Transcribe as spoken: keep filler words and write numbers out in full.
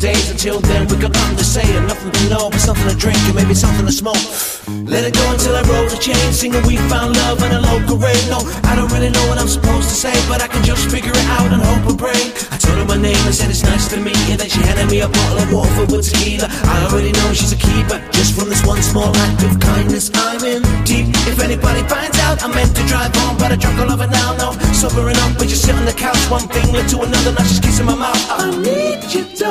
days. Until then we got nothing to say and nothing to know, but something to drink and maybe something to smoke. Let it go until I roll the chain, singing we found love in a local rave. No, I don't really know what I'm supposed to say, but I can just figure it out and hope and pray. I told her my name and said it's nice to meet you, then she handed me a bottle of water with tequila. I already know she's a keeper, just from this one small act of kindness I'm in deep. If anybody finds out, I meant to drive home, but I drunk all of it now. No, sobering up, we just sit on the couch, one thing led to another, now she's kissing my mouth. I need you, darling.